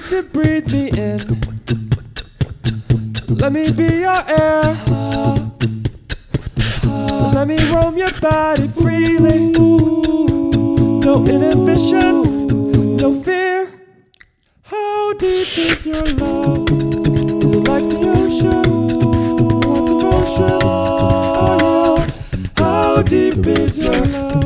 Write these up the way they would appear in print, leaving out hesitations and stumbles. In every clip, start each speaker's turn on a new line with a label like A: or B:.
A: to breathe me in. Let me be your air. Let me roam your body freely. No inhibition, no fear. How deep is your love? Is it like the ocean? Or the ocean? Oh yeah. How deep is your love?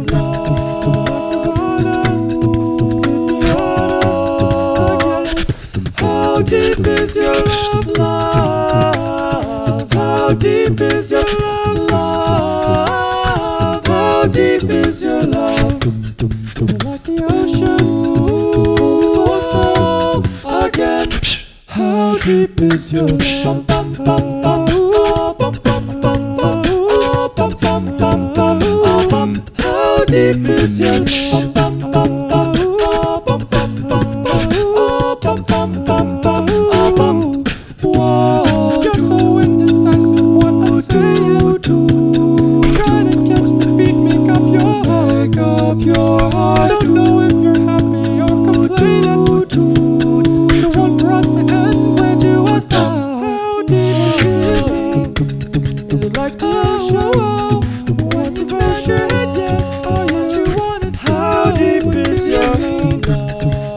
A: How deep is your love, love? How deep is your love, love? How deep is your love? Is it like the ocean? Also again. How deep is your love? How deep is your love? Whoa, you're so indecisive what I'm saying. Trying to catch the beat, make up your heart. Don't know if you're happy or complaining. Don't want for us to end, where do I start? How deep is your love? Is it like the ocean? What devotion? Yes, or what you wanna say? How deep is your love?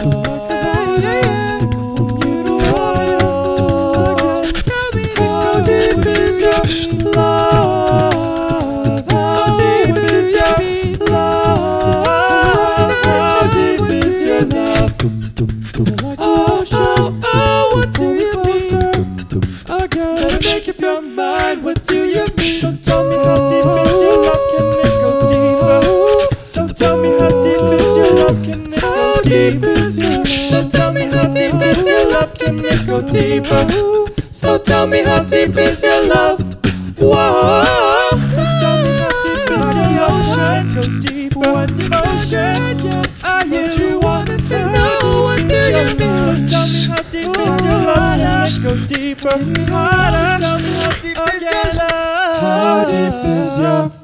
A: Love, how deep is your love? How deep is your love? Oh, what do you mean? Again, better make up your mind. What do you mean? So tell me how deep is your love? Can it go deeper? So tell me how deep is your love? Can it go deeper? So tell me how deep is your love? Can it go deeper? So tell me how deep is your love? Whoa. So tell me how deep is your ocean? Go deeper. What devotion? Yes, what you wanna say? No, what do you mean? So tell me how deep is your love? Let's go deeper. Tell me how deep is your love? How deep is your